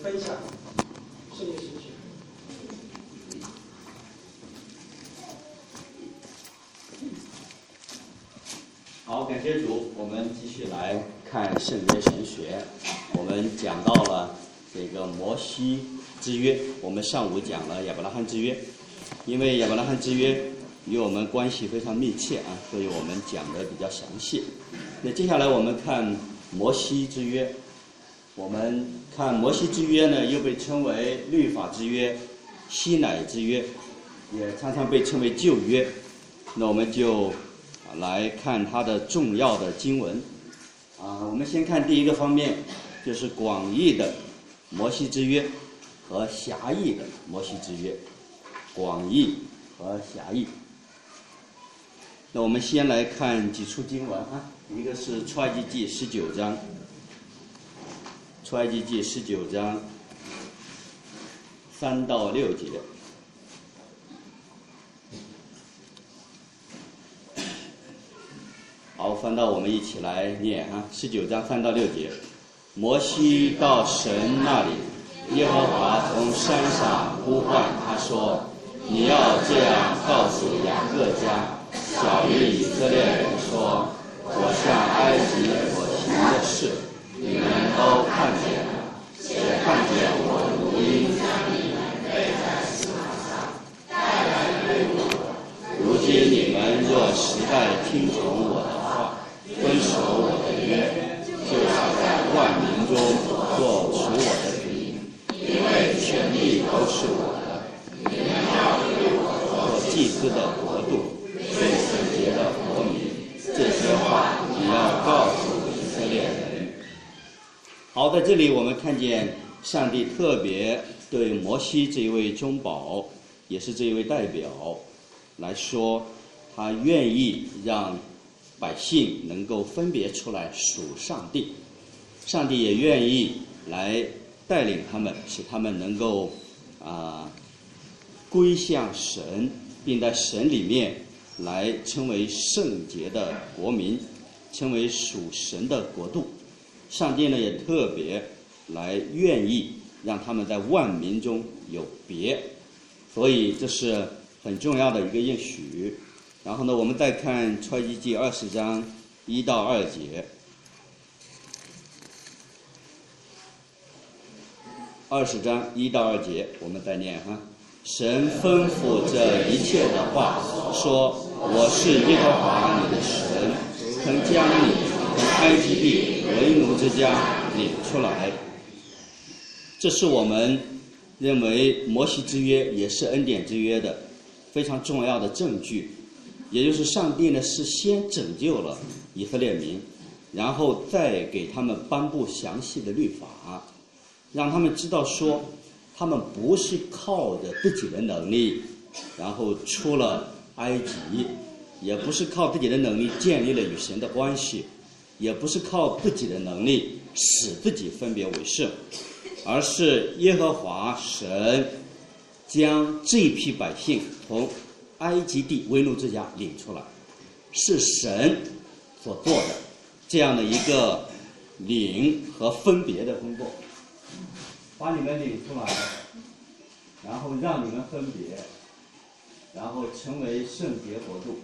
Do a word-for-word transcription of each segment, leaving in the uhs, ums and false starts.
分享圣经神学。 好，感谢主，我们继续来看圣约神学。我们讲到了这个摩西之约，我们上午讲了亚伯拉罕之约，因为亚伯拉罕之约与我们关系非常密切啊，所以我们讲的比较详细。那接下来我们看摩西之约，我们看摩西之约呢，又被称为律法之约、西乃之约，也常常被称为旧约。那我们就来看它的重要的经文啊，我们先看第一个方面，就是广义的摩西之约和狭义的摩西之约。广义和狭义。那我们先来看几处经文啊，一个是出埃及记十九章，出埃及记十九章三到六节。好，翻到我们一起来念啊，十九章三到六节。摩西到神那里，耶和华从山上呼唤他说：“你要这样告诉雅各家、小于以色列人说：我向埃及所行的事，你们都看见了，也看见我如鹰将你们背在石头上带来归我。如今你们若实在听从我的话，遵守我的约，就要在万民中做属我的民，因为权力都是我的。你们要对我做祭司的国度，最圣洁的国民。这些话你要告诉以色列人。”好，在这里我们看见上帝特别对摩西这一位中保，也是这一位代表来说，他愿意让百姓能够分别出来属上帝，上帝也愿意来带领他们，使他们能够啊、呃、归向神，并在神里面来成为圣洁的国民，成为属神的国度。上帝呢也特别来愿意让他们在万民中有别，所以这是很重要的一个应许。然后呢，我们再看出埃及记二十章一到二节。二十章一到二节，我们再念哈。神吩咐这一切的话，说：“我是耶和华你的神，曾将你从埃及地为奴之家领出来。”这是我们认为摩西之约也是恩典之约的非常重要的证据。也就是上帝呢是先拯救了以色列民，然后再给他们颁布详细的律法，让他们知道说他们不是靠着自己的能力然后出了埃及，也不是靠自己的能力建立了与神的关系，也不是靠自己的能力使自己分别为圣，而是耶和华神将这批百姓从埃及地为奴之家领出来，是神所做的这样的一个领和分别的工作，把你们领出来，然后让你们分别，然后成为圣洁国度。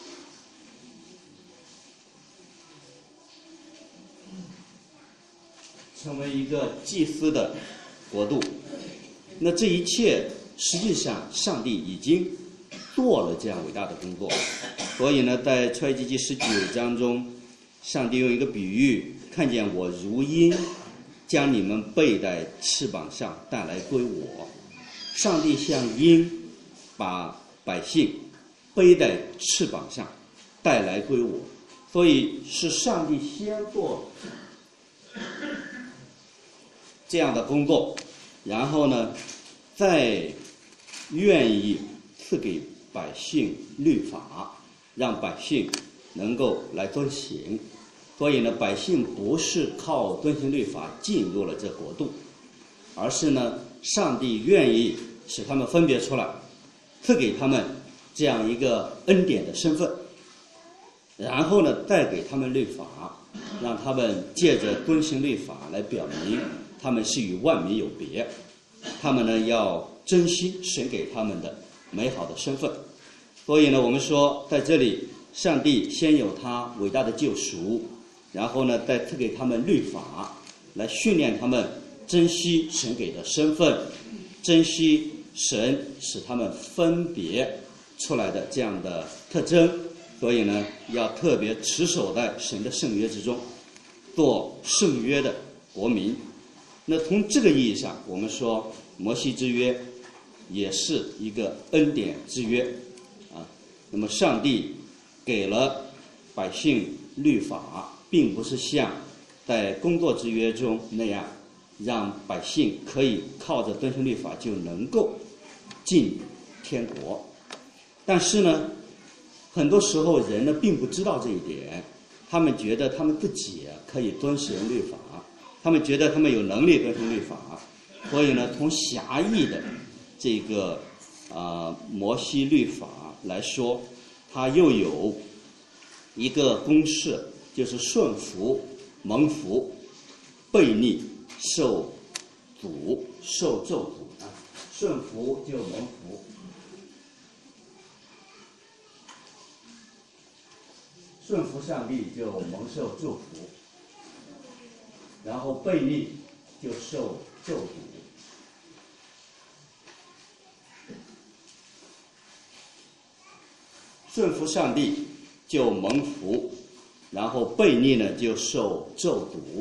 成为一个祭司的国度。那这一切实际上上帝已经做了这样伟大的工作，所以呢，在出埃及记十九章中，上帝用一个比喻，看见我如鹰将你们背在翅膀上带来归我。上帝像鹰把百姓背在翅膀上带来归我，所以是上帝先做这样的工作，然后呢再愿意赐给百姓律法，让百姓能够来遵行。所以呢，百姓不是靠遵行律法进入了这国度，而是呢，上帝愿意使他们分别出来，赐给他们这样一个恩典的身份，然后呢，再给他们律法，让他们借着遵行律法来表明他们是与万民有别，他们呢要珍惜神给他们的美好的身份。所以呢，我们说在这里，上帝先有他伟大的救赎，然后呢再赐给他们律法，来训练他们珍惜神给的身份，珍惜神使他们分别出来的这样的特征。所以呢，要特别持守在神的圣约之中，做圣约的国民。那从这个意义上，我们说摩西之约也是一个恩典之约啊。那么上帝给了百姓律法，并不是像在工作之约中那样，让百姓可以靠着遵循律法就能够进天国。但是呢，很多时候人呢并不知道这一点，他们觉得他们自己可以遵循律法，他们觉得他们有能力遵循律法，所以呢，从狭义的这个啊、呃、摩西律法来说，它又有一个公式，就是顺服、蒙福、悖逆、受诅、受咒诅啊。顺服就蒙福，顺服上帝就蒙受祝福，然后悖逆就受咒诅。顺服上帝就蒙福，然后悖逆呢就受咒诅。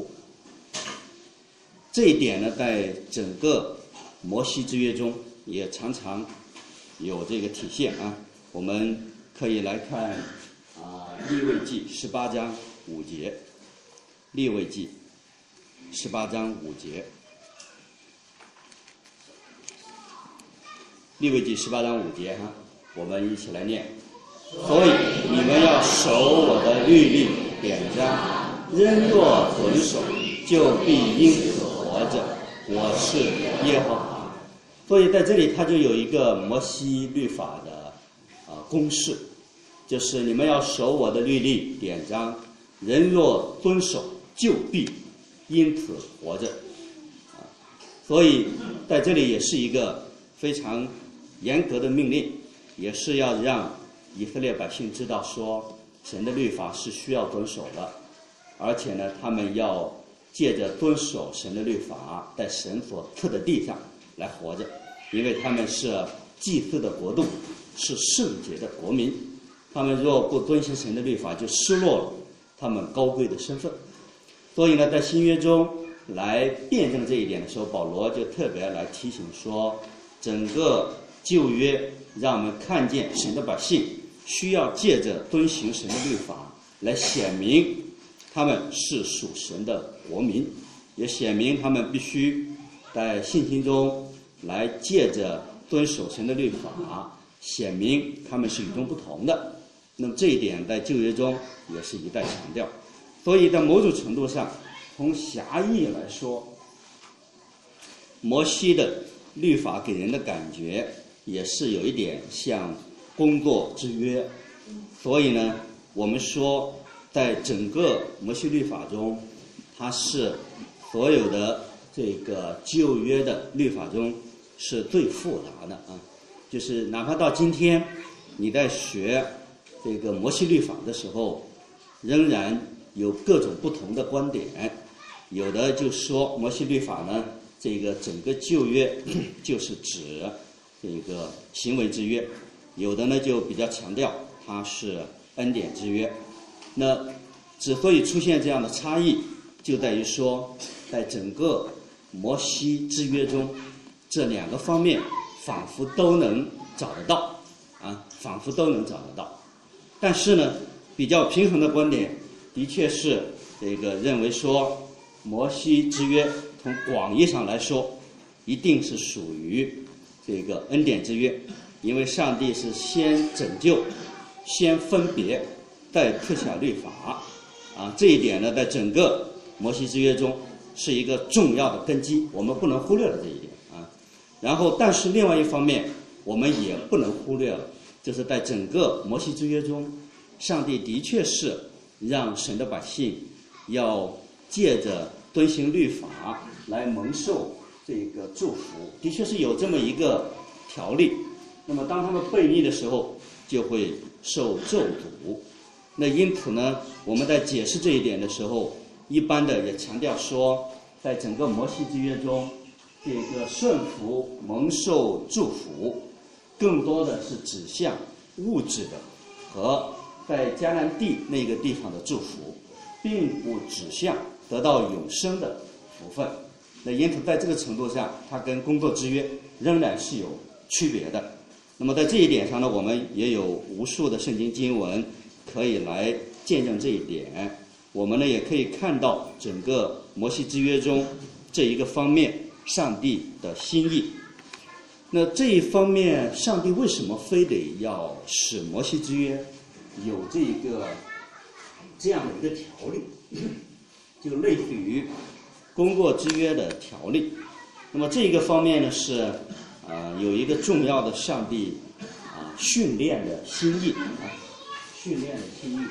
这一点呢，在整个摩西之约中也常常有这个体现啊。我们可以来看啊，利未记十八章五节，利未记十八章五节，利未记十八章五节哈，我们一起来念。所以你们要守我的律例典章，仍若遵守，就必因此活着。我是耶和华。所以在这里，它就有一个摩西律法的啊公式，就是你们要守我的律例典章，人若遵守，就必因此活着。啊，所以在这里也是一个非常严格的命令，也是要让以色列百姓知道说，神的律法是需要遵守的，而且呢，他们要借着遵守神的律法，在神所赐的地上来活着，因为他们是祭祀的国度，是圣洁的国民。他们若不遵行神的律法，就失落了他们高贵的身份。所以呢，在新约中来辩证这一点的时候，保罗就特别来提醒说，整个旧约让我们看见神的百姓需要借着遵行神的律法来显明他们是属神的国民，也显明他们必须在信心中来借着遵守神的律法，显明他们是与众不同的。那么这一点在旧约中也是一再强调。所以在某种程度上，从狭义来说，摩西的律法给人的感觉也是有一点像工作之约。所以呢，我们说在整个摩西律法中，它是所有的这个旧约的律法中是最复杂的啊。就是哪怕到今天你在学这个摩西律法的时候，仍然有各种不同的观点。有的就说摩西律法呢，这个整个旧约就是指这个行为之约，有的呢就比较强调它是恩典之约。那之所以出现这样的差异，就在于说，在整个摩西之约中，这两个方面仿佛都能找得到啊，仿佛都能找得到。但是呢，比较平衡的观点的确是这个认为说，摩西之约从广义上来说，一定是属于这个恩典之约，因为上帝是先拯救，先分别，再赐下律法啊。这一点呢，在整个摩西之约中是一个重要的根基，我们不能忽略了这一点啊。然后，但是另外一方面，我们也不能忽略了，就是在整个摩西之约中，上帝的确是让神的百姓要借着遵行律法来蒙受这个祝福，的确是有这么一个条例。那么当他们悖逆的时候，就会受咒诅。那因此呢，我们在解释这一点的时候，一般的也强调说，在整个摩西之约中，这个顺服蒙受祝福，更多的是指向物质的和在迦南地那个地方的祝福，并不指向得到永生的福分。那因此在这个程度上，它跟工作之约仍然是有区别的。那么在这一点上呢，我们也有无数的圣经经文可以来见证这一点。我们呢也可以看到整个摩西之约中这一个方面上帝的心意。那这一方面，上帝为什么非得要使摩西之约有这个这样的一个条例，就类似于工作之约的条例？那么这一个方面呢是呃有一个重要的上帝啊、呃、训练的心意啊，训练的心意。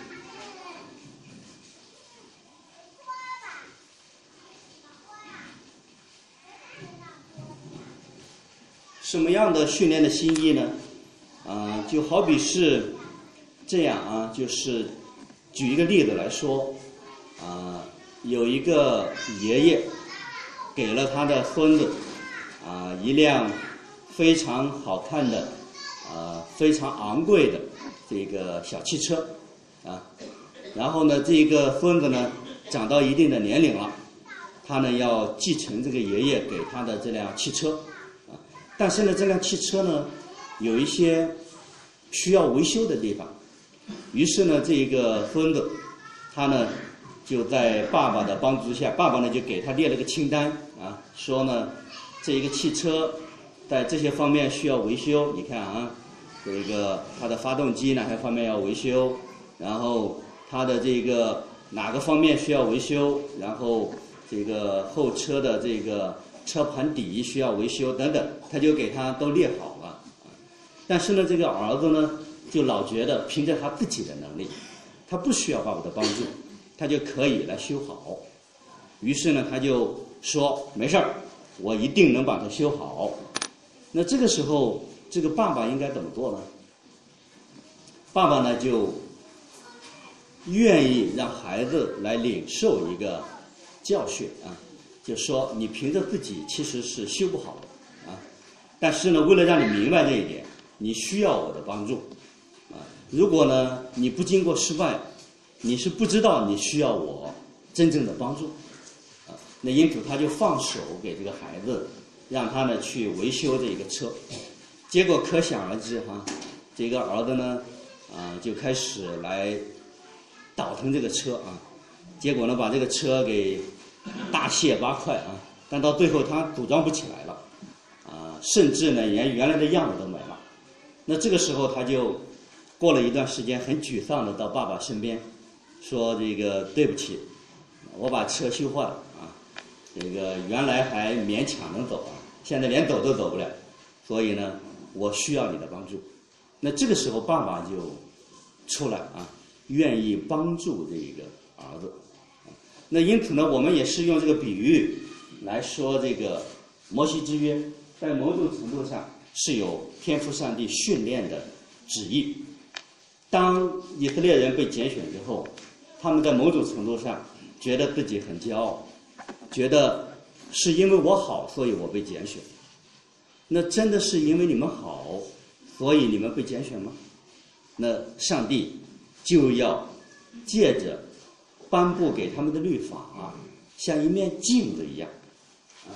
什么样的训练的心意呢？啊、呃，就好比是这样啊，就是举一个例子来说，啊、呃，有一个爷爷给了他的孙子啊、呃、一辆非常好看的、啊、呃、非常昂贵的这个小汽车啊，然后呢，这个孙子呢长到一定的年龄了，他呢要继承这个爷爷给他的这辆汽车。但是呢，这辆汽车呢，有一些需要维修的地方。于是呢，这个孙子，他呢就在爸爸的帮助下，爸爸呢就给他列了个清单啊，说呢，这一个汽车在这些方面需要维修。你看啊，这个它的发动机哪些方面要维修，然后它的这个哪个方面需要维修，然后这个后车的这个车盘底需要维修等等，他就给他都列好了。但是呢，这个儿子呢，就老觉得凭着他自己的能力，他不需要爸爸的帮助，他就可以来修好。于是呢，他就说没事儿，我一定能把它修好。那这个时候，这个爸爸应该怎么做呢？爸爸呢，就愿意让孩子来领受一个教训啊。就说你凭着自己其实是修不好的啊，但是呢，为了让你明白这一点，你需要我的帮助啊。如果呢你不经过失败，你是不知道你需要我真正的帮助啊。那因此他就放手给这个孩子，让他呢去维修这个车。结果可想而知哈、啊，这个儿子呢啊就开始来倒腾这个车啊，结果呢把这个车给大卸八块啊，但到最后他组装不起来了啊，甚至呢连原来的样子都没了。那这个时候他就过了一段时间，很沮丧的到爸爸身边说：“这个对不起，我把车修坏了啊，这个原来还勉强能走啊，现在连走都走不了，所以呢，我需要你的帮助。”那这个时候爸爸就出来啊，愿意帮助这个儿子。那因此呢，我们也是用这个比喻来说，这个摩西之约在某种程度上是有天父上帝训练的旨意。当以色列人被拣选之后，他们在某种程度上觉得自己很骄傲，觉得是因为我好，所以我被拣选。那真的是因为你们好，所以你们被拣选吗？那上帝就要借着颁布给他们的律法啊，像一面镜子一样啊，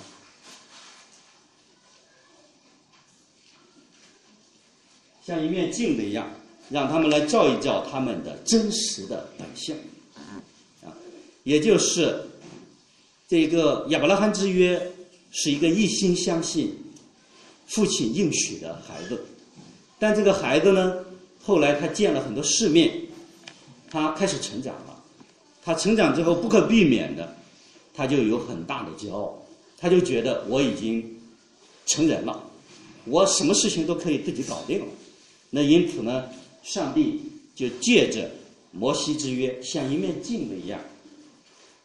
像一面镜子一样，让他们来照一照他们的真实的本相啊，也就是这个亚伯拉罕之约是一个一心相信父亲应许的孩子，但这个孩子呢，后来他见了很多世面，他开始成长了。他成长之后不可避免的，他就有很大的骄傲，他就觉得我已经成人了，我什么事情都可以自己搞定了。那因此呢，上帝就借着摩西之约像一面镜子一样，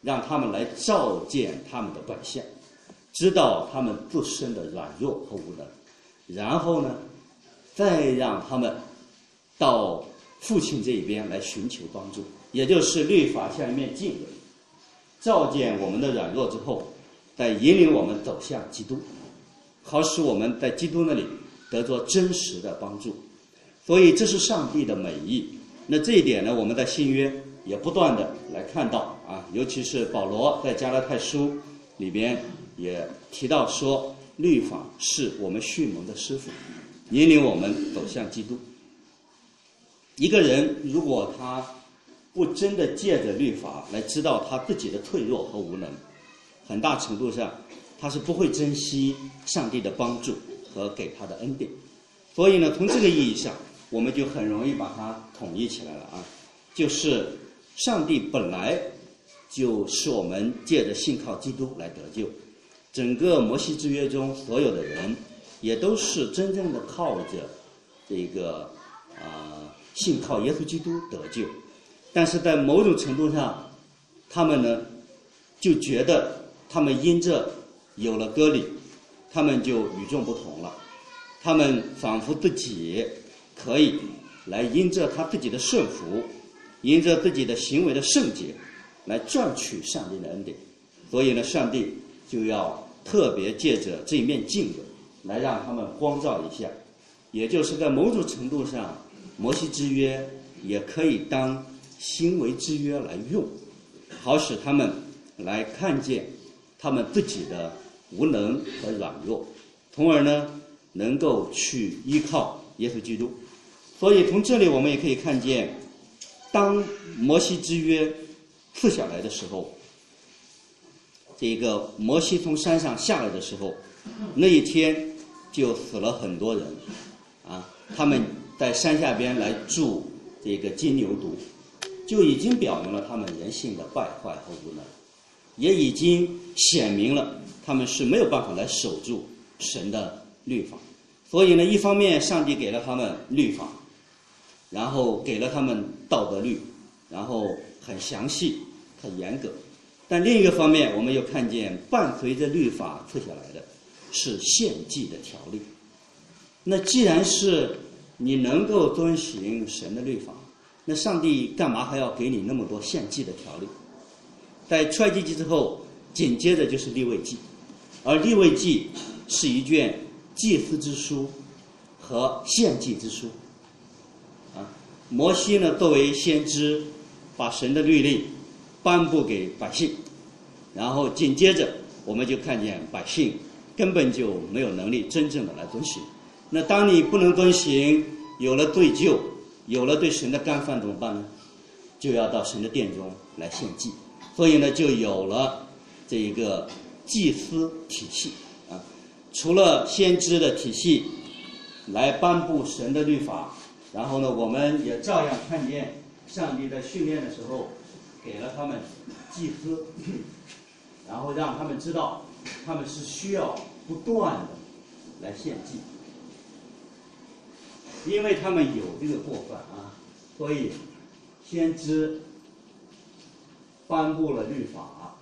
让他们来照见他们的本相，知道他们自身的软弱和无能，然后呢，再让他们到父亲这一边来寻求帮助，也就是律法像一面镜子，照见我们的软弱之后，再引领我们走向基督，好使我们在基督那里得着真实的帮助。所以这是上帝的美意。那这一点呢，我们在新约也不断的来看到啊，尤其是保罗在加拉太书里边也提到说，律法是我们训蒙的师傅，引领我们走向基督。一个人如果他不真的借着律法来知道他自己的脆弱和无能，很大程度上他是不会珍惜上帝的帮助和给他的恩典。所以呢，从这个意义上，我们就很容易把它统一起来了啊，就是上帝本来就是我们借着信靠基督来得救，整个摩西之约中所有的人也都是真正的靠着这个啊、呃、信靠耶稣基督得救。但是在某种程度上，他们呢就觉得他们因着有了割礼，他们就与众不同了，他们仿佛自己可以来因着他自己的顺服，因着自己的行为的圣洁来赚取上帝的恩典。所以呢，上帝就要特别借着这一面镜子来让他们光照一下，也就是在某种程度上，摩西之约也可以当行为之约来用，好使他们来看见他们自己的无能和软弱，从而呢能够去依靠耶稣基督。所以从这里我们也可以看见，当摩西之约赐下来的时候，这个摩西从山上下来的时候，那一天就死了很多人啊，他们在山下边来筑这个金牛犊，就已经表明了他们人性的败坏和无能，也已经显明了他们是没有办法来守住神的律法。所以呢，一方面上帝给了他们律法，然后给了他们道德律，然后很详细很严格，但另一个方面我们又看见伴随着律法赐下来的是献祭的条例。那既然是你能够遵行神的律法，那上帝干嘛还要给你那么多献祭的条例？在出埃及记之后，紧接着就是利未记，而利未记是一卷祭司之书和献祭之书啊。摩西呢作为先知，把神的律例颁布给百姓，然后紧接着我们就看见百姓根本就没有能力真正的来遵行。那当你不能遵行，有了罪疚，有了对神的干犯，怎么办呢？就要到神的殿中来献祭。所以呢，就有了这一个祭司体系啊。除了先知的体系来颁布神的律法，然后呢，我们也照样看见上帝在训练的时候给了他们祭司，然后让他们知道他们是需要不断的来献祭，因为他们有这个过犯啊，所以先知颁布了律法，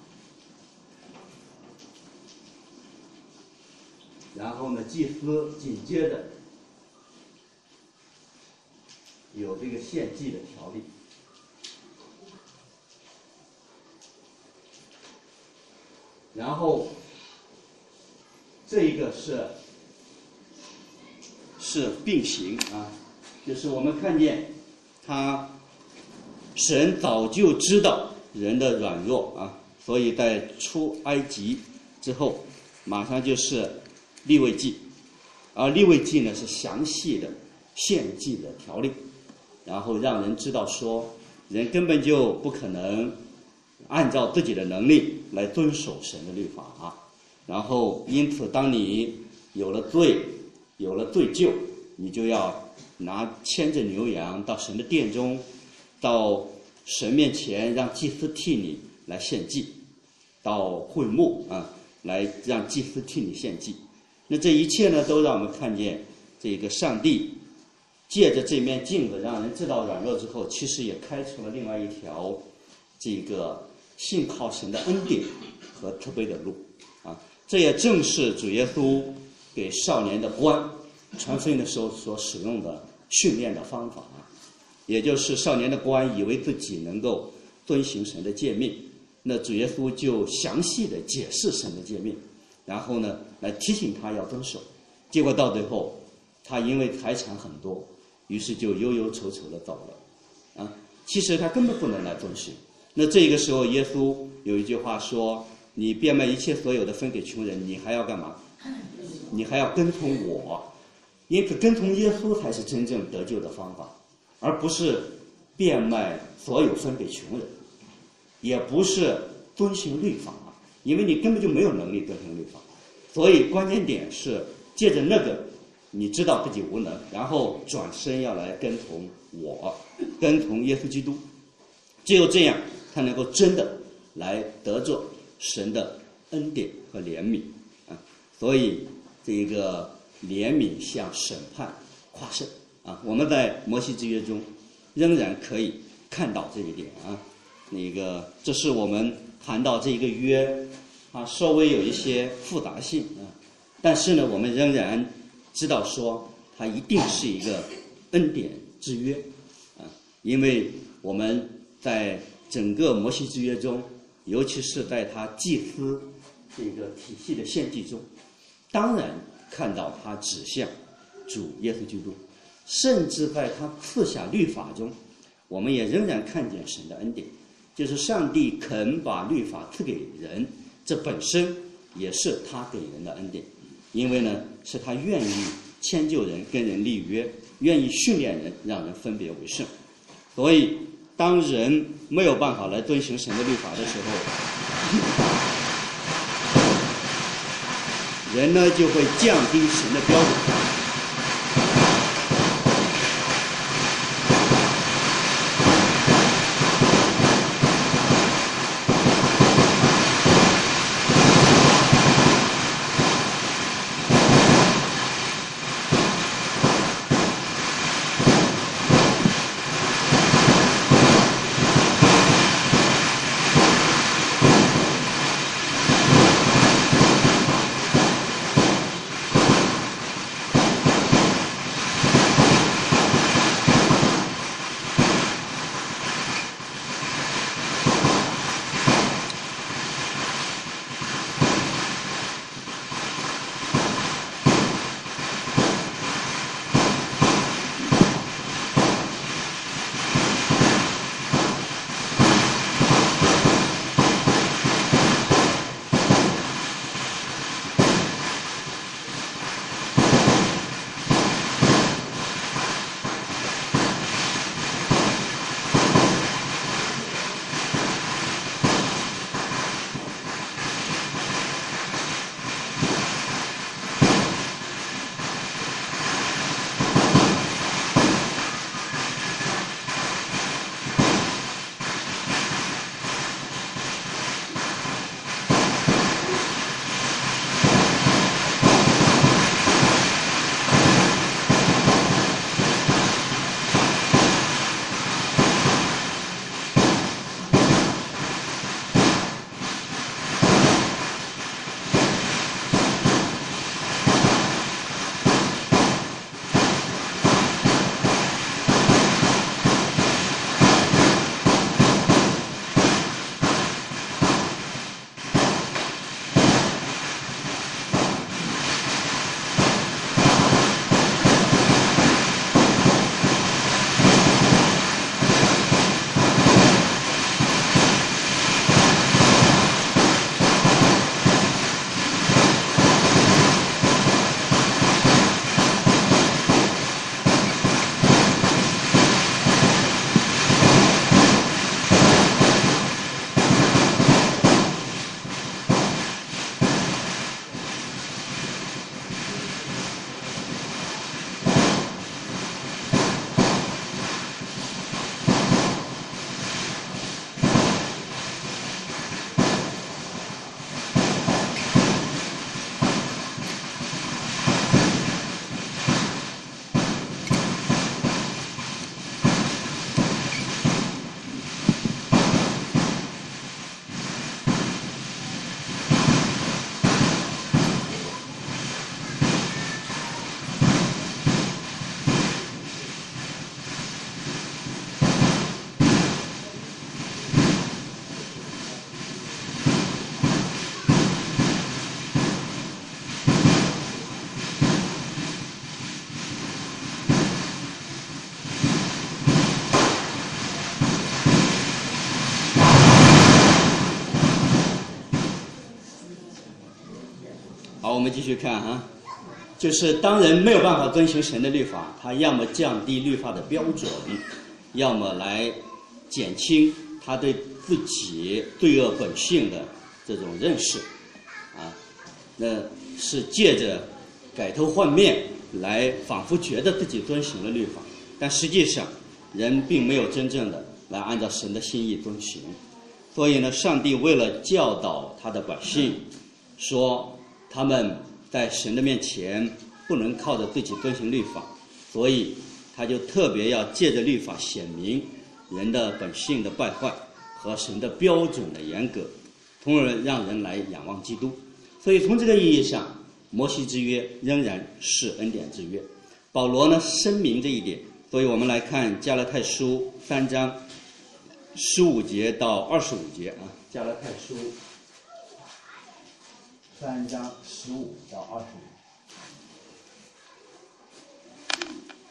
然后呢，祭司紧接着有这个献祭的条例，然后这一个是是并行啊，就是我们看见他神早就知道人的软弱啊，所以在出埃及之后，马上就是利未记，而利未记呢是详细的献祭的条例，然后让人知道说，人根本就不可能按照自己的能力来遵守神的律法啊。然后因此当你有了罪，有了罪疚，你就要拿牵着牛羊到神的殿中，到神面前让祭司替你来献祭，到会幕啊来让祭司替你献祭。那这一切呢，都让我们看见这个上帝借着这面镜子让人知道软弱之后，其实也开出了另外一条这个信靠神的恩典和特别的路啊。这也正是主耶稣给少年的官传福音的时候所使用的训练的方法，也就是少年的官以为自己能够遵行神的诫命，那主耶稣就详细的解释神的诫命，然后呢来提醒他要遵守。结果到最后，他因为财产很多，于是就忧忧愁愁的走了啊。其实他根本不能来遵行。那这个时候，耶稣有一句话说：“你变卖一切所有的分给穷人，你还要干嘛？你还要跟从我。”因此，跟从耶稣才是真正得救的方法，而不是变卖所有分给穷人，也不是遵行律法，因为你根本就没有能力遵行律法。所以关键点是借着那个，你知道自己无能，然后转身要来跟从我，跟从耶稣基督。只有这样，他能够真的来得着神的恩典和怜悯啊。所以这个怜悯向审判跨胜啊，我们在摩西之约中仍然可以看到这一点啊。那个这是我们谈到这一个约啊，稍微有一些复杂性啊，但是呢，我们仍然知道说它一定是一个恩典之约啊，因为我们在整个摩西之约中，尤其是在他祭司这个体系的献祭中，当然看到他指向主耶稣基督，甚至在他赐下律法中，我们也仍然看见神的恩典，就是上帝肯把律法赐给人，这本身也是他给人的恩典，因为呢是他愿意迁就人，跟人立约，愿意训练人，让人分别为圣。所以当人没有办法来遵行神的律法的时候，人呢就会降低神的标准。 们继续看哈，就是当人没有办法遵循神的律法，他要么降低律法的标准，要么来减轻他对自己罪恶本性的这种认识啊，那是借着改头换面来仿佛觉得自己遵循了律法，但实际上人并没有真正的来按照神的心意遵循。所以呢，上帝为了教导他的百姓，说他们在神的面前不能靠着自己遵循律法，所以他就特别要借着律法显明人的本性的败坏和神的标准的严格，从而让人来仰望基督。所以从这个意义上，摩西之约仍然是恩典之约。保罗呢声明这一点，所以我们来看加拉太书三章十五节到二十五节啊，加拉太书三章十五到二十五。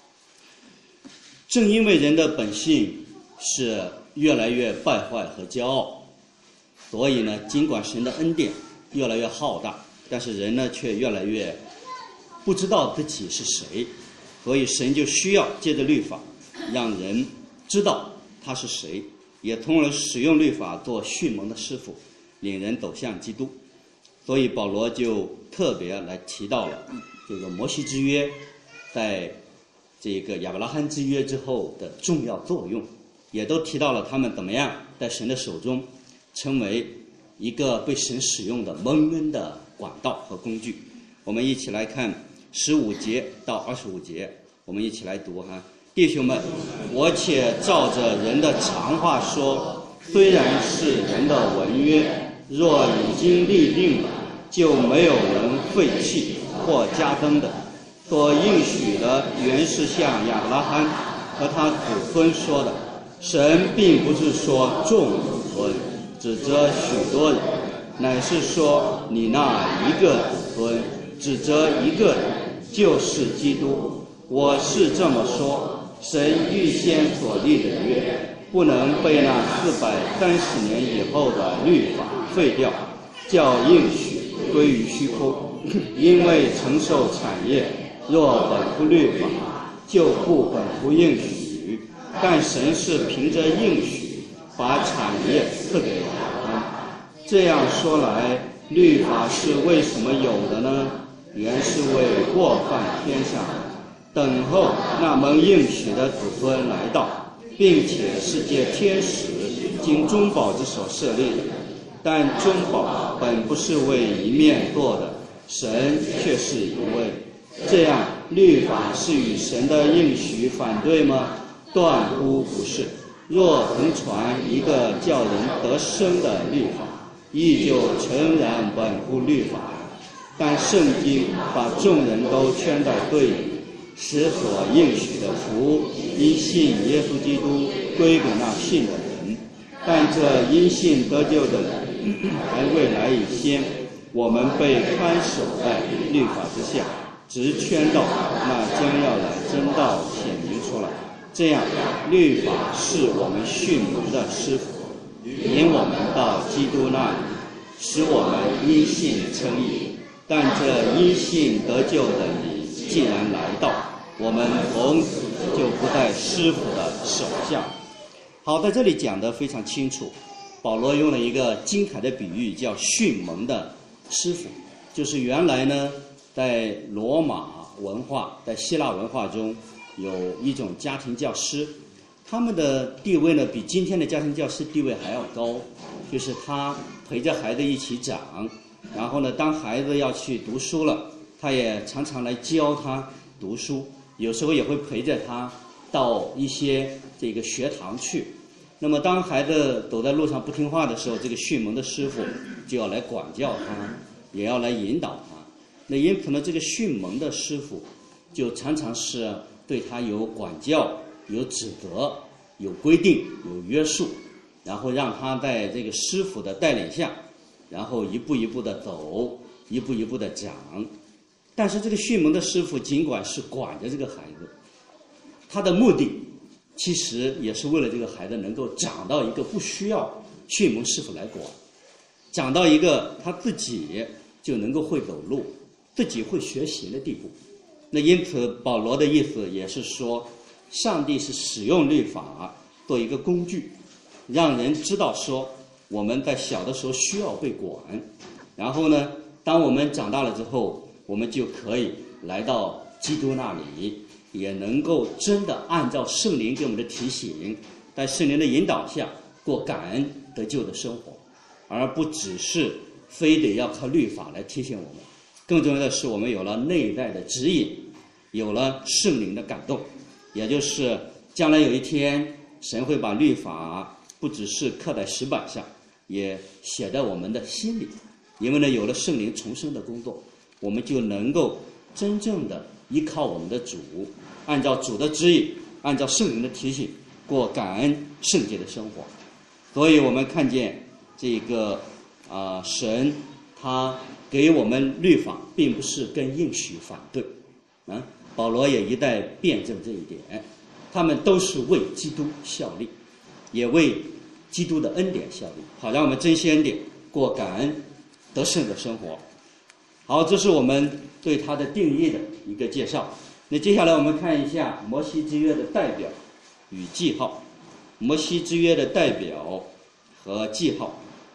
正因为人的本性是越来越败坏和骄傲，所以呢，尽管神的恩典越来越浩大，但是人呢却越来越不知道自己是谁，所以神就需要借着律法让人知道他是谁，也从而使用律法做训蒙的师傅，领人走向基督。所以保罗就特别来提到了这个摩西之约在这个亚伯拉罕之约之后的重要作用，也都提到了他们怎么样在神的手中成为一个被神使用的蒙恩的管道和工具。我们一起来看十五节到二十五节，我们一起来读哈。弟兄们，我且照着人的常话说，虽然是人的文约，若已经立定了，就没有人废弃或加增的。所应许的原是像亚伯拉罕和他子孙说的，神并不是说众子孙，指着许多人，乃是说你那一个子孙，指着一个人，就是基督。我是这么说，神预先所立的约，不能被那四百三十年以后的律法废掉，叫应许归于虚空。因为承受产业若本乎律法，就不本乎应许，但神是凭着应许把产业赐给我们。这样说来，律法是为什么有的呢？原是为过犯天下，等候那蒙应许的子孙来到，并且是借天使经中保之手设立的。但中保本不是为一面做的，神却是一位。这样律法是与神的应许反对吗？断乎不是。若曾传一个叫人得生的律法，亦就诚然本乎律法。但圣经把众人都圈在队里，使所应许的福因信耶稣基督归给那信的人。但这因信得救的人还未来以先，我们被看守在律法之下，直圈到那将要来真道显明出来。这样律法是我们训蒙的师傅，引我们到基督那里，使我们因信称义。但这因信得救的你既然来到，我们从此就不在师傅的手下。好，在这里讲得非常清楚，保罗用了一个精彩的比喻，叫训蒙的师傅。就是原来呢，在罗马文化，在希腊文化中，有一种家庭教师，他们的地位呢比今天的家庭教师地位还要高，就是他陪着孩子一起长，然后呢，当孩子要去读书了，他也常常来教他读书，有时候也会陪着他到一些这个学堂去。那么当孩子走在路上不听话的时候，这个训蒙的师傅就要来管教他，也要来引导他。那因此呢，这个训蒙的师傅就常常是对他有管教、有指责、有规定、有约束，然后让他在这个师傅的带领下，然后一步一步的走，一步一步的长。但是这个训蒙的师傅尽管是管着这个孩子，他的目的其实也是为了这个孩子能够长到一个不需要训蒙师傅来管，长到一个他自己就能够会走路， 自己会学习的地步。那因此，保罗的意思也是说，上帝是使用律法做一个工具，让人知道说我们在小的时候需要被管，然后呢，当我们长大了之后，我们就可以来到基督那里，也能够真的按照圣灵给我们的提醒，在圣灵的引导下过感恩得救的生活，而不只是非得要靠律法来提醒我们。更重要的是，我们有了内在的指引，有了圣灵的感动，也就是将来有一天，神会把律法不只是刻在石板上，也写在我们的心里。因为呢，有了圣灵重生的工作，我们就能够真正的依靠我们的主，按照主的指引，按照圣灵的提醒，过感恩圣洁的生活。所以我们看见这个啊、呃，神他给我们律法，并不是跟应许反对啊。保罗也一再辩证这一点，他们都是为基督效力，也为基督的恩典效力，好让我们珍惜恩典，过感恩得胜的生活。好，这是我们对它的定义的一个介绍。那接下来我们看一下摩西之约的代表与记号。摩西之约的代表和记号。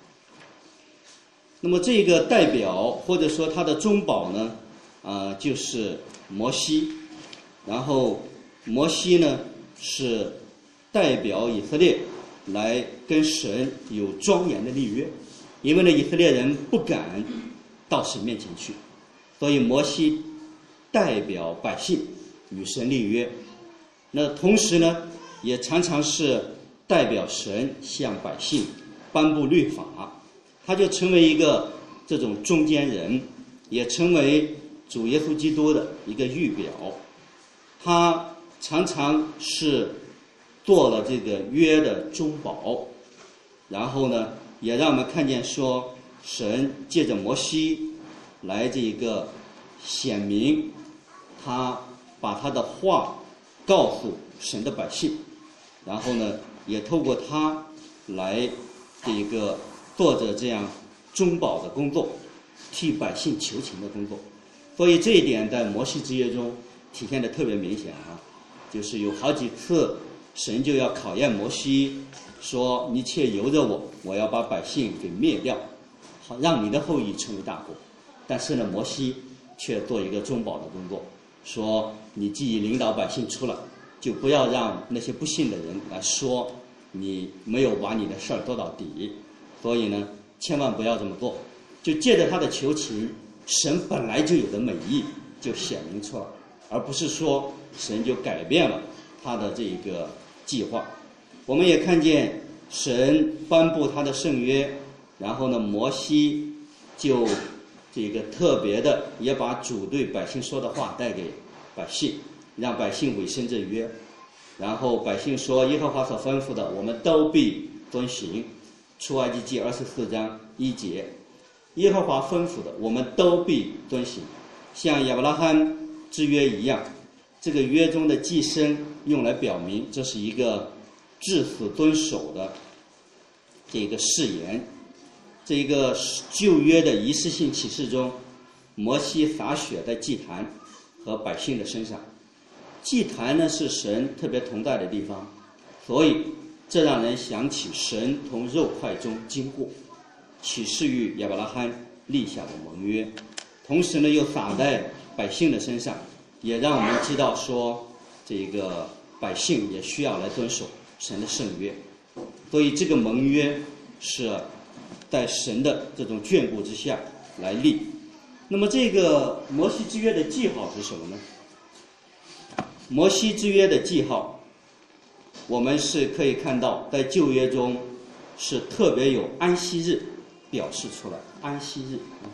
那么这个代表或者说它的中保呢，啊、呃，就是摩西。然后摩西呢是代表以色列来跟神有庄严的立约，因为呢以色列人不敢到神面前去，所以摩西代表百姓与神立约。那同时呢，也常常是代表神向百姓颁布律法，他就成为一个这种中间人，也成为主耶稣基督的一个预表。他常常是做了这个约的中保，然后呢，也让我们看见说，神借着摩西来这个显明，他把他的话告诉神的百姓，然后呢，也透过他来这个做着这样中保的工作，替百姓求情的工作。所以这一点在摩西之约中体现的特别明显啊，就是有好几次神就要考验摩西，说你且由着我，我要把百姓给灭掉，好让你的后裔成为大国。但是呢，摩西却做一个中保的工作，说你既已领导百姓出来，就不要让那些不信的人来说你没有把你的事儿做到底。所以呢，千万不要这么做。就借着他的求情，神本来就有的美意就显明出来，而不是说神就改变了他的这个计划。我们也看见神颁布他的圣约，然后呢，摩西就这个特别的也把主对百姓说的话带给百姓，让百姓委身这约。然后百姓说耶和华所吩咐的，我们都必遵行。出埃及记二十四章一节，耶和华吩咐的，我们都必遵行，像亚伯拉罕之约一样。这个约中的寄生用来表明这是一个至死遵守的这个誓言。这个旧约的仪式性启示中，摩西洒血在祭坛和百姓的身上。祭坛呢是神特别同在的地方，所以这让人想起神从肉块中经过，启示于亚伯拉罕立下的盟约。同时呢，又洒在百姓的身上，也让我们知道说，这个百姓也需要来遵守神的圣约。所以这个盟约是在神的这种眷顾之下来立。那么这个摩西之约的记号是什么呢？摩西之约的记号，我们是可以看到在旧约中是特别有安息日表示出来。安息日啊，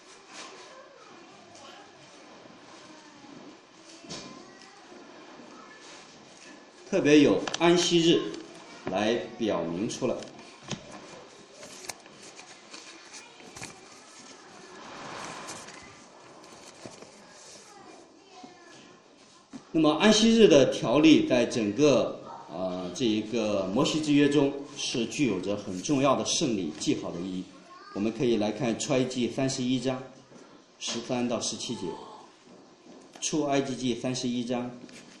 特别有安息日来表明出来。那么安息日的条例在整个呃这一个摩西之约中是具有着很重要的圣礼记号的意义。我们可以来看出埃及三十一章， 十三到十七节，出埃及记三十一章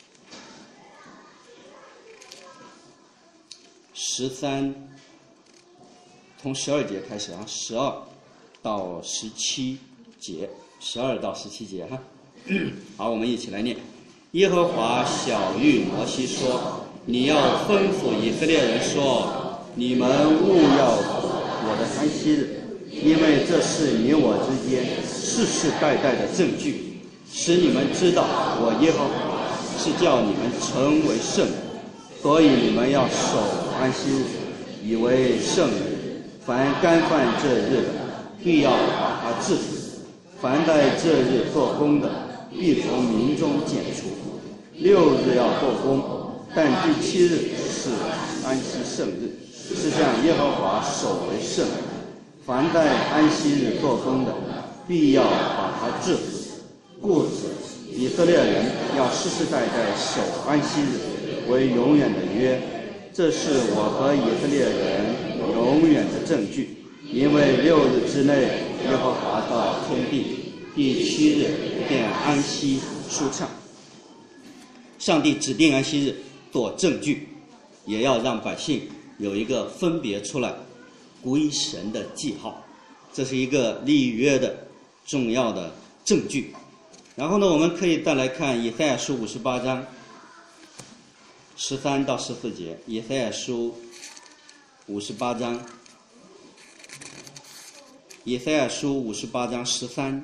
十三，从十二节开始啊，十二到十七节，十二到十七节哈。好，我们一起来念。耶和华晓谕摩西说：“你要吩咐以色列人说，你们务要我的安息日，因为这是你我之间世世代代的证据，使你们知道我耶和华是叫你们成为圣人。所以你们要守安息日，以为圣日。凡干犯这日的，必要把他治死；凡在这日做工的，必从民中剪除。六日要做工，但第七日是安息圣日，是向耶和华守为圣日。凡在安息日做工的，必要把他治死。故此，以色列人要世世代代守安息日为永远的约，这是我和以色列人永远的证据。因为六日之内，耶和华到天地，第七日便安息舒畅。上帝指定安息日做证据，也要让百姓有一个分别出来归神的记号，这是一个立约的重要的证据。然后呢，我们可以再来看以赛亚书五十八章十三到十四节。以赛亚书五十八章，以赛亚书五十八章十三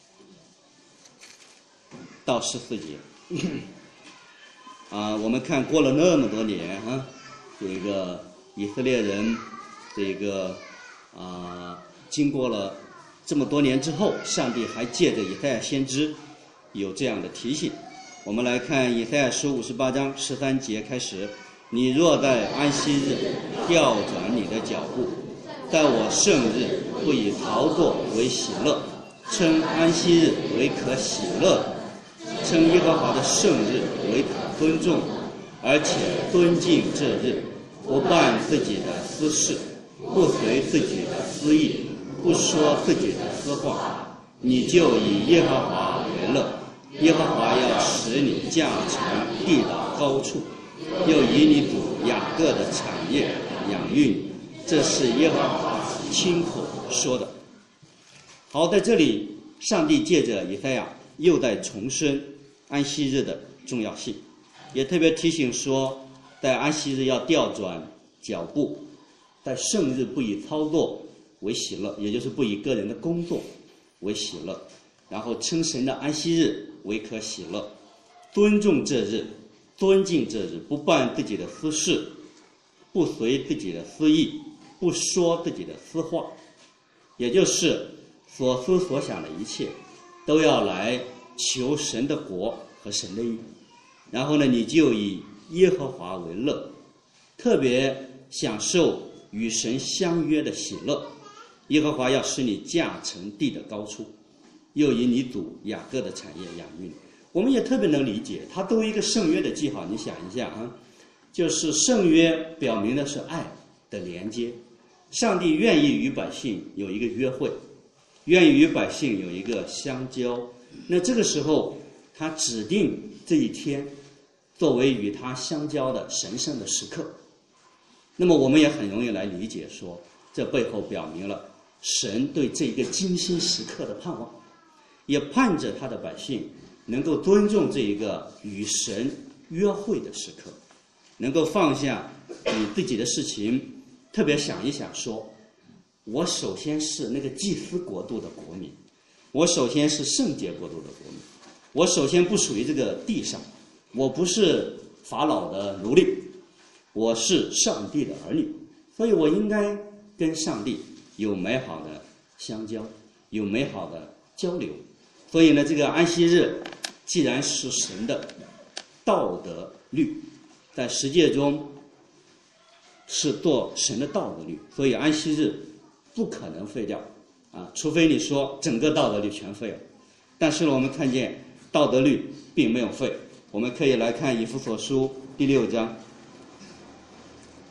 到十四节。啊，我们看过了那么多年啊，这个以色列人，这个啊，经过了这么多年之后，上帝还借着以赛亚先知有这样的提醒。我们来看以赛亚书五十八章十三节开始：你若在安息日调转你的脚步，在我圣日不以陶作为喜乐，称安息日为可喜乐的，称耶和华的圣日为可尊重，而且尊敬这日，不办自己的私事，不随自己的私意，不说自己的私话，你就以耶和华为乐。耶和华要使你驾乘地的高处，又以你祖雅各的产业养育你，这是耶和华亲口说的。好，在这里上帝借着以赛亚又在重申安息日的重要性，也特别提醒说，在安息日要调转脚步，在圣日不以操作为喜乐，也就是不以个人的工作为喜乐，然后称神的安息日为可喜乐，尊重这日，尊敬这日，不办自己的私事，不随自己的私意，不说自己的私话，也就是所思所想的一切都要来求神的国和神的义。然后呢，你就以耶和华为乐，特别享受与神相约的喜乐。耶和华要使你驾乘地的高处，又以你祖雅各的产业养育你。我们也特别能理解，它作为一个圣约的记号。你想一下啊，就是圣约表明的是爱的连接，上帝愿意与百姓有一个约会，愿意与百姓有一个相交。那这个时候，他指定这一天作为与他相交的神圣的时刻。那么我们也很容易来理解说，这背后表明了神对这个精心时刻的盼望，也盼着他的百姓能够尊重这一个与神约会的时刻，能够放下你自己的事情，特别想一想说，我首先是那个祭司国度的国民，我首先是圣洁国度的国民，我首先不属于这个地上，我不是法老的奴隶，我是上帝的儿女，所以我应该跟上帝有美好的相交，有美好的交流。所以呢，这个安息日既然是神的道德律，在十诫中是做神的道德律，所以安息日不可能废掉啊，除非你说整个道德律全废了。但是呢，我们看见道德律并没有废。我们可以来看以弗所书第六章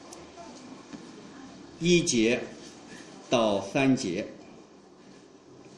一节到三节。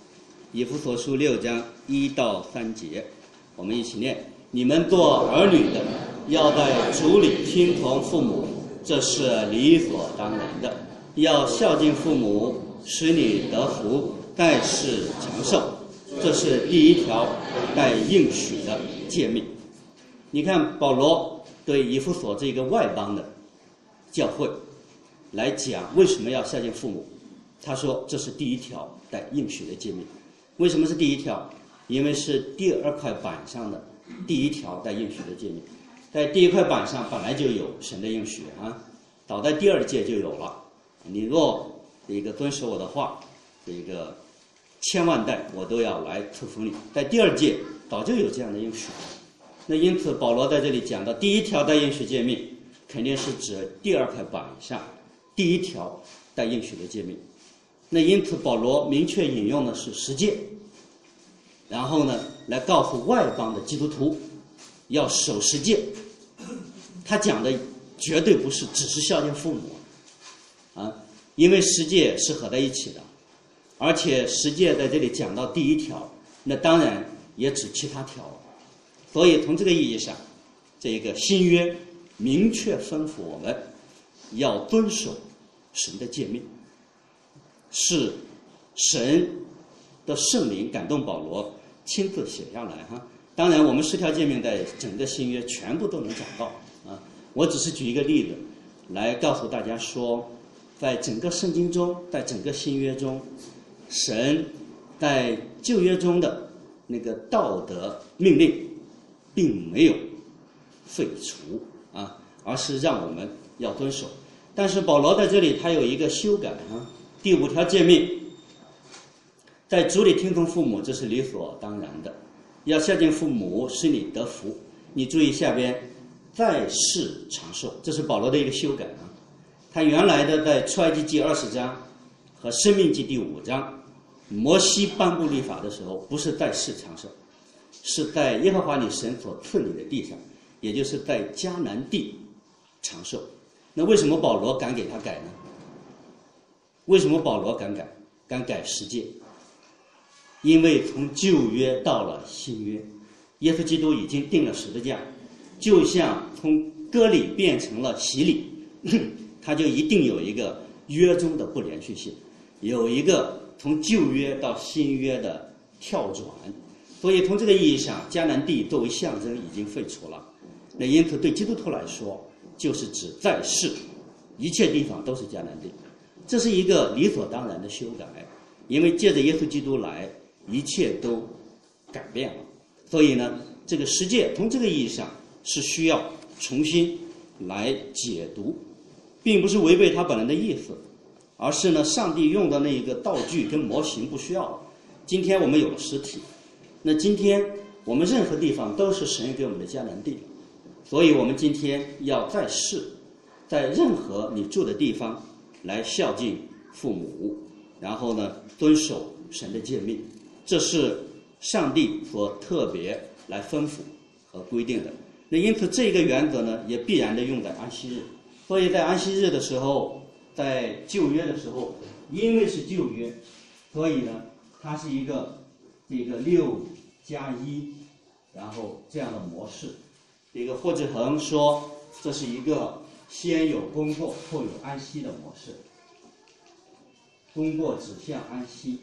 以弗所书六章一到三节，我们一起念：你们做儿女的，要在主里听从父母，这是理所当然的；要孝敬父母，使你得福，盖世长寿，这是第一条带应许的诫命。你看保罗对以弗所这个外邦的教会来讲，为什么要孝敬父母？他说这是第一条带应许的诫命。为什么是第一条？因为是第二块板上的第一条带应许的诫命。在第一块板上本来就有神的应许啊，倒在第二诫就有了。你若这个遵守我的话，这个千万代我都要来赐福你。在第二诫早就有这样的应许。那因此保罗在这里讲到第一条带应许诫命，肯定是指第二块板上第一条带应许的诫命。那因此保罗明确引用的是十诫，然后呢来告诉外邦的基督徒要守十诫。他讲的绝对不是只是孝敬父母啊，因为十诫是合在一起的，而且十诫在这里讲到第一条，那当然也指其他条。所以从这个意义上，这个新约明确吩咐我们要遵守神的诫命，是神的圣灵感动保罗亲自写下来哈。当然我们十条诫命在整个新约全部都能找到啊。我只是举一个例子来告诉大家说，在整个圣经中，在整个新约中，神在旧约中的那个道德命令并没有废除啊，而是让我们要遵守。但是保罗在这里他有一个修改啊，第五条诫命，在主里听从父母，这是理所当然的；要孝敬父母，使你得福。你注意下边，在世长寿，这是保罗的一个修改啊。他原来的在出埃及记二十章和申命记第五章，摩西颁布律法的时候，不是在世长寿，是在耶和华你神所赐你的地上，也就是在迦南地长寿。那为什么保罗敢给他改呢？为什么保罗敢改？敢改十诫？因为从旧约到了新约，耶稣基督已经定了十字架，就像从割礼变成了洗礼，它就一定有一个约中的不连续性，有一个从旧约到新约的跳转。所以从这个意义上，迦南地作为象征已经废除了。那因此对基督徒来说，就是指在世一切地方都是迦南地，这是一个理所当然的修改。因为借着耶稣基督来，一切都改变了。所以呢，这个十诫从这个意义上是需要重新来解读，并不是违背它本来的意思，而是呢，上帝用的那个道具跟模型不需要了。今天我们有了实体，那今天我们任何地方都是神给我们的迦南地，所以我们今天要在世，在任何你住的地方来孝敬父母，然后呢遵守神的诫命，这是上帝所特别来吩咐和规定的。那因此这个原则呢，也必然的用在安息日。所以在安息日的时候，在旧约的时候，因为是旧约，所以呢，它是一个这个六加一，然后这样的模式。这个霍志恒说，这是一个先有工作后有安息的模式。工作指向安息，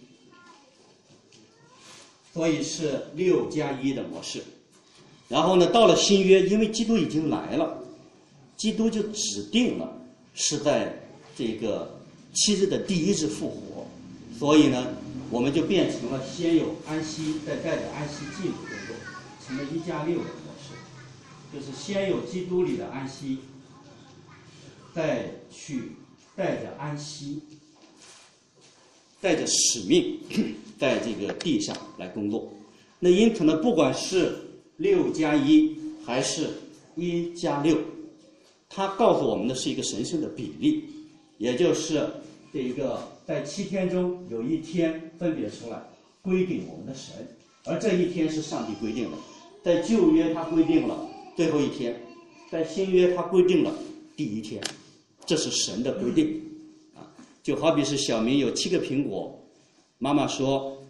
所以是六加一的模式。然后呢，到了新约，因为基督已经来了，基督就指定了是在这个七日的第一日复活，所以呢，我们就变成了先有安息，再带着安息进入工作，成了一加六的模式，就是先有基督里的安息，再去带着安息，带着使命，在这个地上来工作。那因此呢，不管是六加一还是一加六，它告诉我们的是一个神圣的比例，也就是这个在七天中有一天分别出来规定我们的神，而这一天是上帝规定的。在旧约它规定了最后一天，在新约它规定了第一天，这是神的规定啊。就好比是小明有七个苹果，妈妈说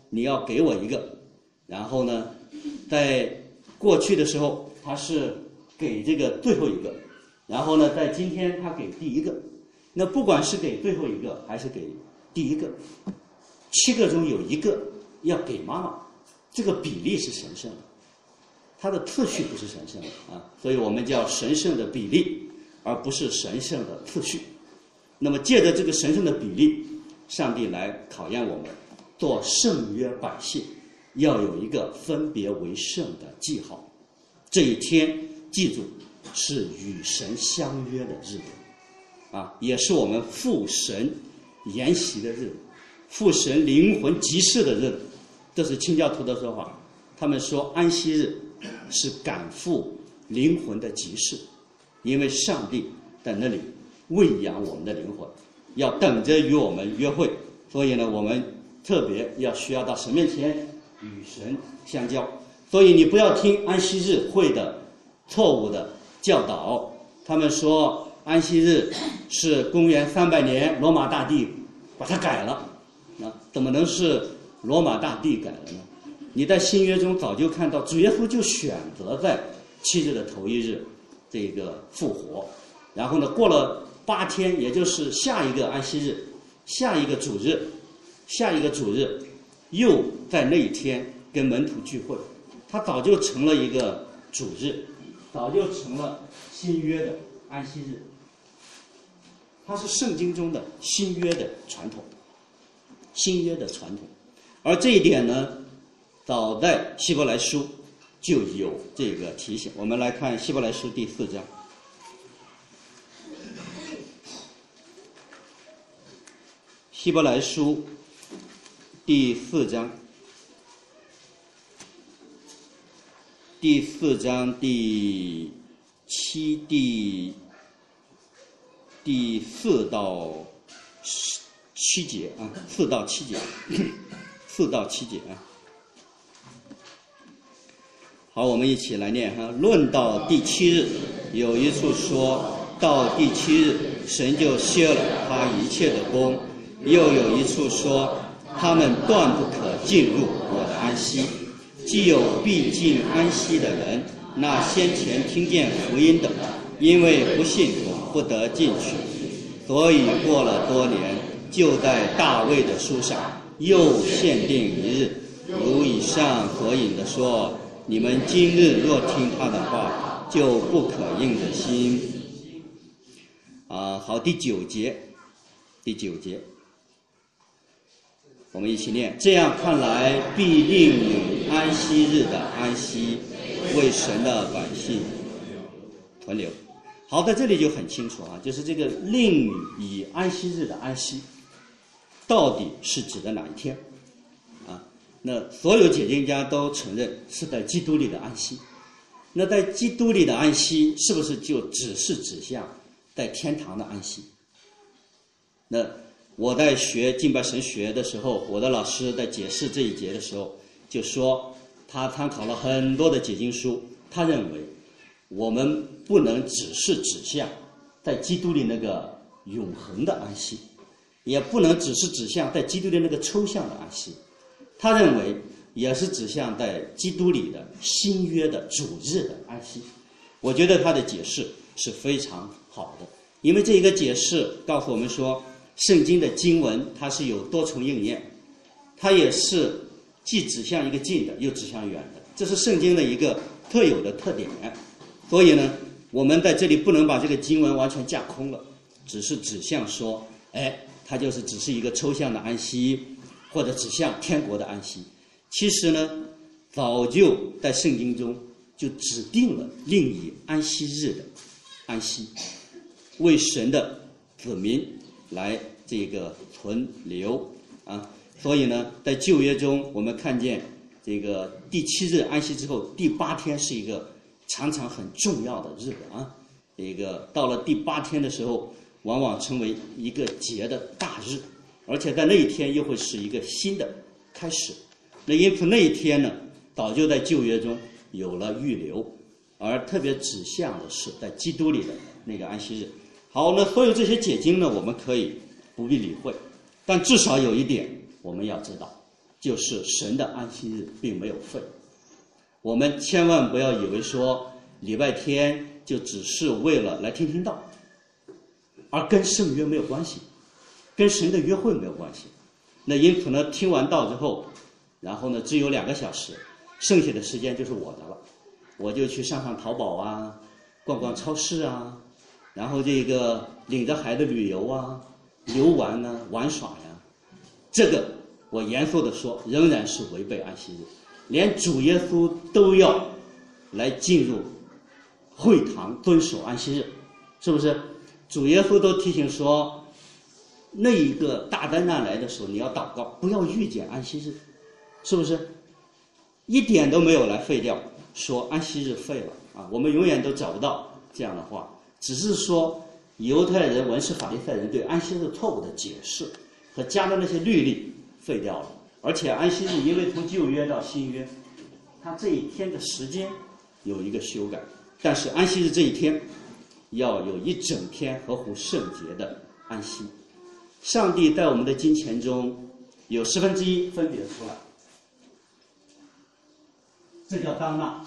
你要给我一个。然后呢，在过去的时候他是给这个最后一个，然后呢，在今天他给第一个。那不管是给最后一个还是给第一个，七个中有一个要给妈妈，这个比例是神圣的，它的次序不是神圣的啊，所以我们叫神圣的比例，而不是神圣的次序。那么借着这个神圣的比例，上帝来考验我们，做圣约百姓要有一个分别为圣的记号。这一天记住是与神相约的日子啊，也是我们父神筵席的日子，父神灵魂集市的日子。这是清教徒的说法，他们说安息日是赶赴灵魂的集市，因为上帝在那里喂养我们的灵魂，要等着与我们约会。所以呢，我们特别要需要到神面前与神相交。所以你不要听安息日会的错误的教导，他们说安息日是公元三百年罗马大帝把它改了，那怎么能是罗马大帝改了呢？你在新约中早就看到，主耶稣就选择在七日的头一日这个复活，然后呢，过了八天，也就是下一个安息日，下一个主日，下一个主日，又在那一天跟门徒聚会，他早就成了一个主日，早就成了新约的安息日，它是圣经中的新约的传统，新约的传统。而这一点呢，早在希伯来书就有这个提醒。我们来看希伯来书第四章。希伯来书第四章，第四章第七第第四到七节啊，四到七节。四到七节啊，好，我们一起来念哈。论到第七日，有一处说到第七日，神就歇了他一切的功；又有一处说，他们断不可进入我的安息。既有必进安息的人，那先前听见福音的，因为不信不得进去，所以过了多年，就在大卫的书上又限定一日，如以上所引的说，你们今日若听他的话，就不可硬着心。啊，好，第九节，第九节，我们一起念。这样看来，必令与安息日的安息，为神的百姓存留。好，在这里就很清楚啊，就是这个令以安息日的安息，到底是指的哪一天啊？那所有解经家都承认是在基督里的安息。那在基督里的安息是不是就只是指向在天堂的安息？那我在学敬拜神学的时候，我的老师在解释这一节的时候就说，他参考了很多的解经书，他认为我们不能只是指向在基督里那个永恒的安息，也不能只是指向在基督里那个抽象的安息，他认为也是指向在基督里的新约的主日的安息。我觉得他的解释是非常好的，因为这一个解释告诉我们说，圣经的经文它是有多重应验，它也是既指向一个近的，又指向远的，这是圣经的一个特有的特点。所以呢，我们在这里不能把这个经文完全架空了，只是指向说，哎，它就是只是一个抽象的安息，或者指向天国的安息。其实呢，早就在圣经中就指定了另以安息日的安息，为神的子民来这个存留啊。所以呢，在旧约中，我们看见这个第七日安息之后，第八天是一个常常很重要的日子啊。这个到了第八天的时候，往往成为一个节的大日，而且在那一天又会是一个新的开始。那因此那一天呢，早就在旧约中有了预留，而特别指向的是在基督里的那个安息日。好，那所有这些解经呢，我们可以不必理会，但至少有一点我们要知道， 就是神的安息日并没有废。我们千万不要以为说礼拜天就只是为了来听听道，而跟圣约没有关系，跟神的约会没有关系。那因此呢，听完道之后，然后呢只有两个小时，剩下的时间就是我的了，我就去上上淘宝啊，逛逛超市啊，然后这个领着孩子旅游啊，游玩啊，玩耍呀。这个我严肃地说，仍然是违背安息日。连主耶稣都要来进入会堂遵守安息日，是不是？主耶稣都提醒说，那一个大灾难来的时候，你要祷告，不要遇见安息日，是不是？一点都没有来废掉，说安息日废了啊！我们永远都找不到这样的话，只是说犹太人、文士、法利赛人对安息日错误的解释和加的那些律例废掉了。而且安息日因为从旧约到新约，它这一天的时间有一个修改，但是安息日这一天要有一整天合乎圣洁的安息。上帝在我们的金钱中有十分之一分别出来，这叫当纳，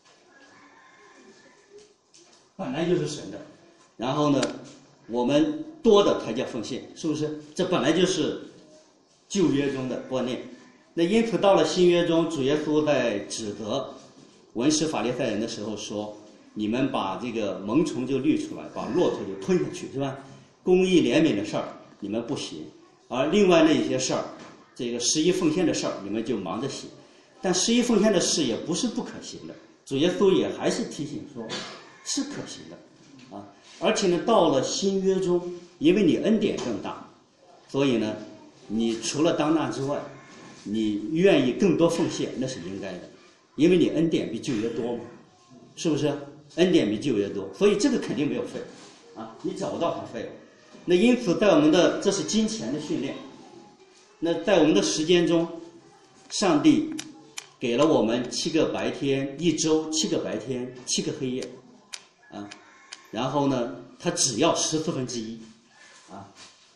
本来就是神的。然后呢，我们多的才叫奉献，是不是？这本来就是旧约中的观念。那因此到了新约中，主耶稣在指责文士法利赛人的时候说，你们把这个萌虫就滤出来，把骆驼就吞下去，是吧？公义怜悯的事儿你们不行，而另外那些事儿，这个十一奉献的事儿你们就忙着行。但十一奉献的事也不是不可行的，主耶稣也还是提醒说是可行的啊。而且呢，到了新约中，因为你恩典更大，所以呢，你除了当纳之外，你愿意更多奉献，那是应该的，因为你恩典比旧约多嘛，是不是？恩典比旧约多，所以这个肯定没有废啊，你找不到它废了。那因此，在我们的这是金钱的训练。那在我们的时间中，上帝给了我们七个白天，一周七个白天，七个黑夜，啊，然后呢，他只要十四分之一，啊，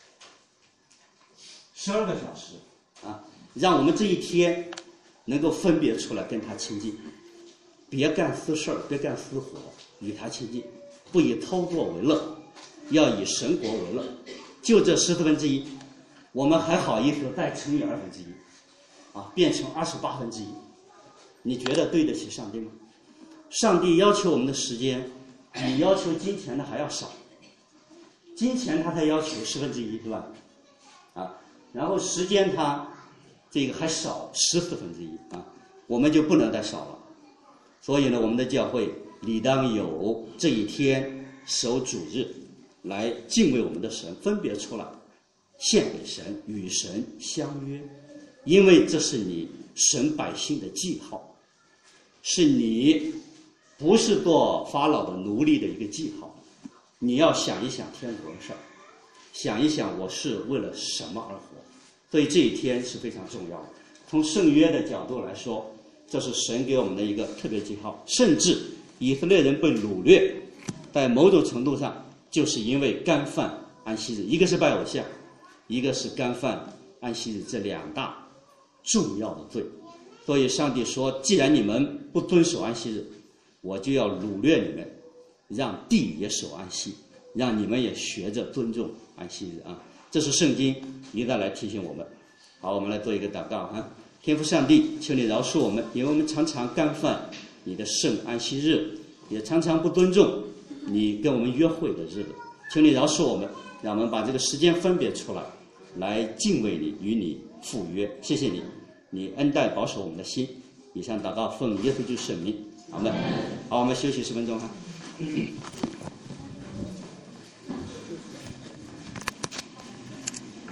十二个小时，啊，让我们这一天能够分别出来跟他亲近，别干私事儿，别干私活，与他亲近，不以操作为乐，要以神国为乐。就这十四分之一，我们还好意思再乘以二分之一，啊，变成二十八分之一。你觉得对得起上帝吗？上帝要求我们的时间，比要求金钱的还要少。金钱他才要求十分之一，对吧？啊，然后时间他这个还少十四分之一啊，我们就不能再少了。所以呢，我们的教会理当有这一天守主日，来敬畏我们的神，分别出来，献给神，与神相约，因为这是你神百姓的记号，是你不是做法老的奴隶的一个记号。你要想一想天国的事儿，想一想我是为了什么而活，所以这一天是非常重要的。从圣约的角度来说，这是神给我们的一个特别记号。甚至以色列人被掳掠，在某种程度上就是因为干犯安息日，一个是拜偶像，一个是干犯安息日，这两大重要的罪。所以上帝说，既然你们不遵守安息日，我就要掳掠你们，让地也守安息，让你们也学着尊重安息日啊！这是圣经一再来提醒我们。好，我们来做一个祷告啊！天父上帝，求你饶恕我们，因为我们常常干犯你的圣安息日，也常常不尊重你跟我们约会的日子。求你饶恕我们，让我们把这个时间分别出来，来敬畏你，与你赴约。谢谢你，你恩待保守我们的心。以上祷告奉耶稣基督圣名，阿们。好，我们休息十分钟哈。